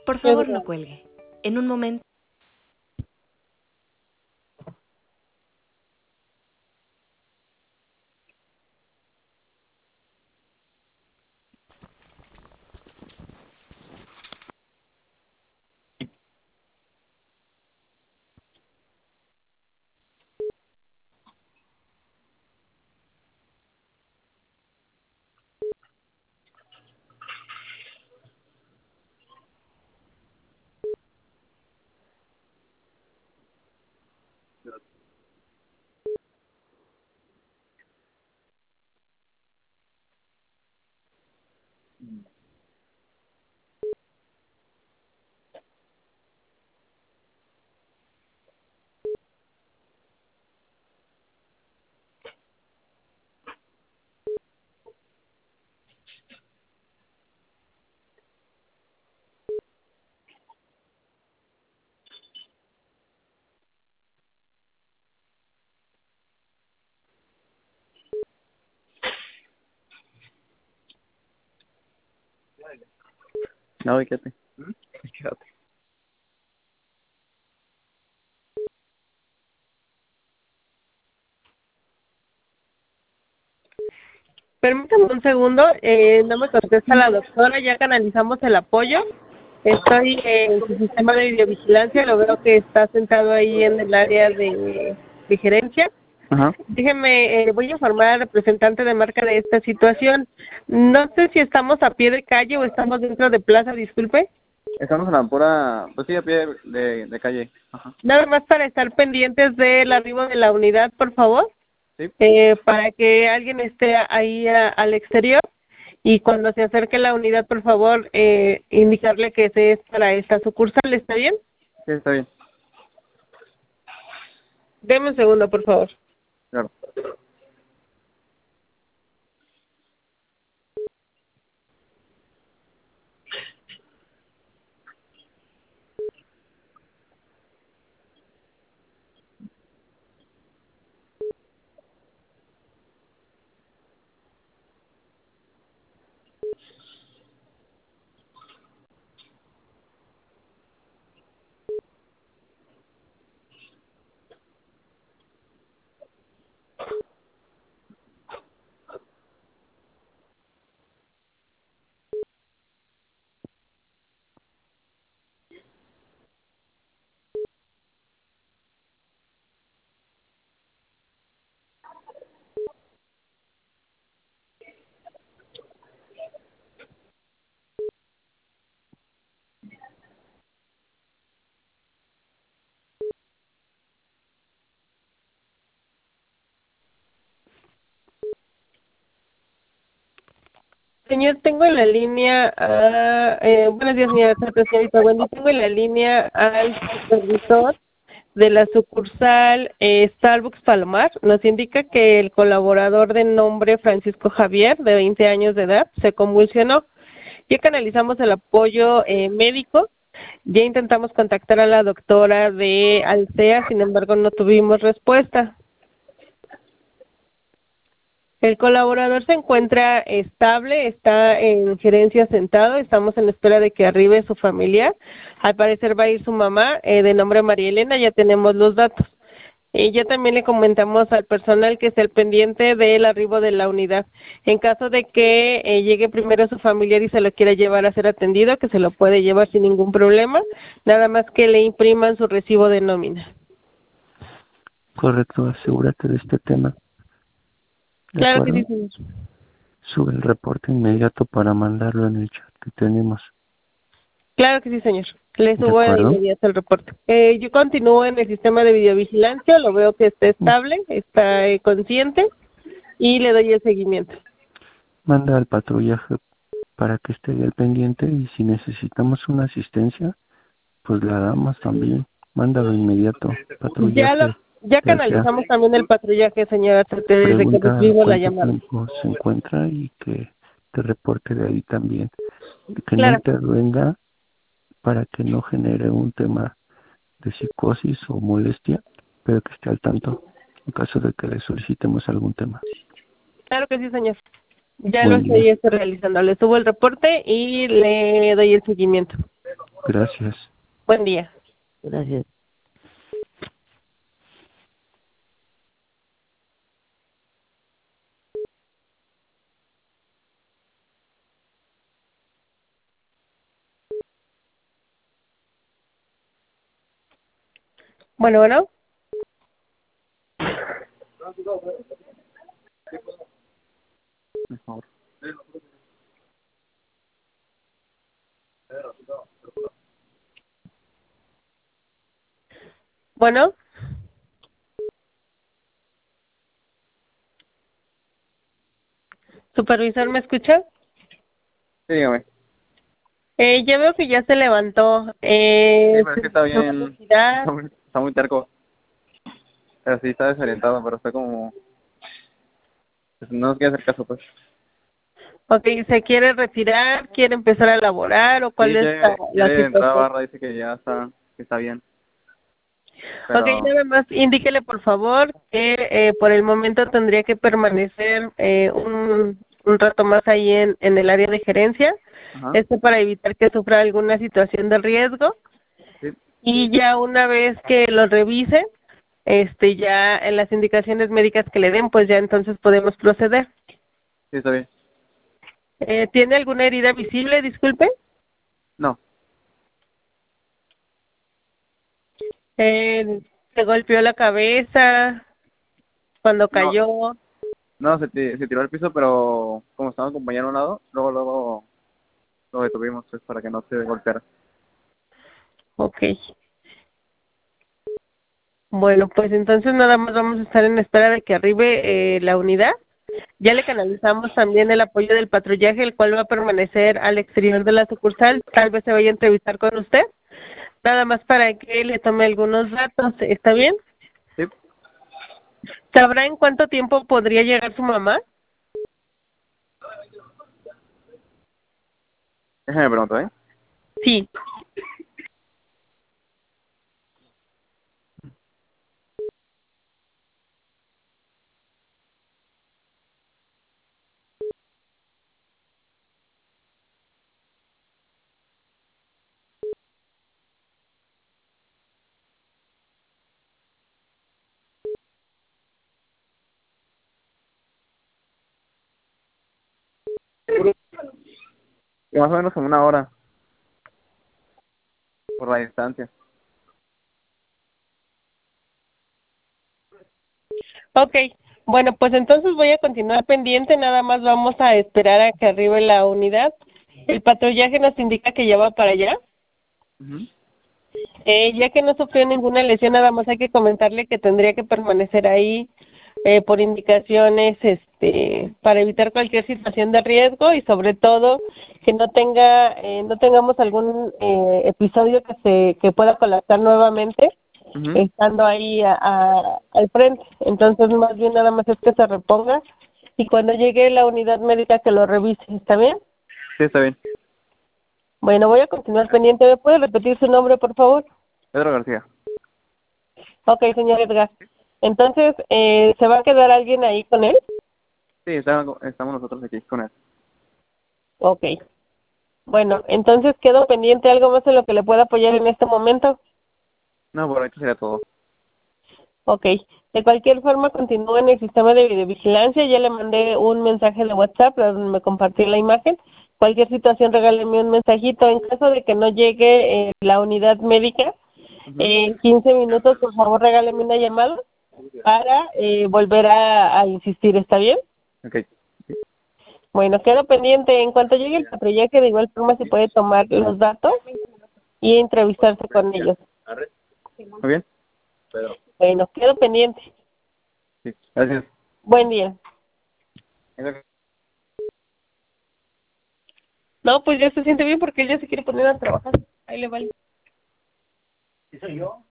Por favor, no cuelgue. En un momento. No, quédate. Quédate. Permítame un segundo, no me contesta la doctora, ya canalizamos el apoyo. Estoy en su sistema de videovigilancia, lo veo que está sentado ahí en el área de gerencia. Ajá. Déjeme, voy a informar al representante de marca de esta situación. No sé si estamos a pie de calle o estamos dentro de plaza, disculpe. Estamos en la pura, pues sí, a pie de calle. Ajá. Nada más para estar pendientes del arribo de la unidad, por favor. Sí. Para que alguien esté ahí al exterior y cuando se acerque la unidad, por favor, indicarle que ese es para esta sucursal, ¿está bien? Sí, está bien. Deme un segundo, por favor. Claro. Señor, tengo en la línea buenos días, señorita Wendy. Tengo en la línea al supervisor de la sucursal Starbucks Palomar. Nos indica que el colaborador de nombre Francisco Javier, de 20 años de edad, se convulsionó. Ya canalizamos el apoyo médico. Ya intentamos contactar a la doctora de Alsea, sin embargo no tuvimos respuesta. El colaborador se encuentra estable, está en gerencia sentado, estamos en espera de que arribe su familiar. Al parecer va a ir su mamá, de nombre María Elena, ya tenemos los datos. Ya también le comentamos al personal que esté al pendiente del arribo de la unidad. En caso de que llegue primero su familiar y se lo quiera llevar a ser atendido, que se lo puede llevar sin ningún problema, nada más que le impriman su recibo de nómina. Correcto, asegúrate de este tema. ¿De Claro acuerdo? que sí, señor. Sube el reporte inmediato para mandarlo en el chat que tenemos. Claro que sí, señor. Le ¿De subo de acuerdo? inmediato el reporte. Yo continúo en el sistema de videovigilancia, lo veo que está estable, está consciente y le doy el seguimiento. Manda al patrullaje para que esté al pendiente y si necesitamos una asistencia, pues la damos también. Mándalo inmediato. Patrullaje. Ya canalizamos también el patrullaje, señora, desde que Pregunta recibimos la cuánto llamada. tiempo se encuentra y que te reporte de ahí también. Que no Claro. intervenga para que no genere un tema de psicosis o molestia, pero que esté al tanto en caso de que le solicitemos algún tema. Claro que sí, señor. Ya Buen lo día. estoy realizando. Le subo el reporte y le doy el seguimiento. Gracias. Buen día. Gracias. Bueno, bueno. Mejor. Bueno. Supervisor, ¿me escucha? Sí, dígame. Ya veo que ya se levantó. Sí, pero es que está ¿se va a bien, retirar? está muy terco. Pero sí está desorientado, pero está como, pues, no nos quiere hacer caso, pues. Ok, ¿se quiere retirar? ¿Quiere empezar a laborar? ¿O Sí, cuál es la quiere entrar a situación? barra, dice que está bien. Ok, Pero, nada más indíquele por favor que por el momento tendría que permanecer un rato más ahí en el área de gerencia, ajá, esto para evitar que sufra alguna situación de riesgo, sí, y ya una vez que lo revise, ya en las indicaciones médicas que le den, pues ya entonces podemos proceder. sí, está bien. ¿Tiene alguna herida visible, disculpe? No, ¿Se golpeó la cabeza cuando no, cayó? no, se tiró al piso, pero como estaba un compañero a un lado, luego lo detuvimos, pues, para que no se golpeara. Ok. Bueno, pues entonces nada más vamos a estar en espera de que arribe la unidad. Ya le canalizamos también el apoyo del patrullaje, el cual va a permanecer al exterior de la sucursal. Tal vez se vaya a entrevistar con usted. Nada más para que le tome algunos datos. ¿Está bien? Sí, ¿Sabrá en cuánto tiempo podría llegar su mamá? déjame preguntar, ¿eh? Sí. Y más o menos como una hora, por la distancia. Ok. Bueno, pues entonces voy a continuar pendiente. Nada más vamos a esperar a que arribe la unidad. El patrullaje nos indica que ya va para allá. Ujú. Ya que no sufrió ninguna lesión, nada más hay que comentarle que tendría que permanecer ahí por indicaciones para evitar cualquier situación de riesgo y sobre todo que no tengamos algún episodio que pueda colapsar nuevamente Ujú. estando ahí al frente. Entonces, más bien nada más es que se reponga y cuando llegue la unidad médica que lo revise. ¿Está bien? Sí, está bien. Bueno, voy a continuar pendiente. ¿Me puede repetir su nombre, por favor? Pedro García. Ok, señor Edgar. Entonces, ¿se va a quedar alguien ahí con él? Sí, estamos nosotros aquí con él. Ok. Bueno, entonces quedo pendiente. ¿Algo más en lo que le pueda apoyar en este momento? No, por ahorita sería todo. Ok. De cualquier forma, continúe en el sistema de videovigilancia. Ya le mandé un mensaje de WhatsApp donde me compartió la imagen. Cualquier situación, regáleme un mensajito. En caso de que no llegue la unidad médica, Ujú. en 15 minutos, por favor, regáleme una llamada para volver a insistir. ¿Está bien? Ok. Bueno, quedo pendiente. En cuanto llegue el patrullaje, de igual forma se puede tomar los datos y entrevistarse con ellos. ¿Muy bien? Bueno, quedo pendiente. Sí, gracias. Buen día. No, pues ya se siente bien porque él ya se quiere poner a trabajar. Ahí le vale. ¿Sí soy yo?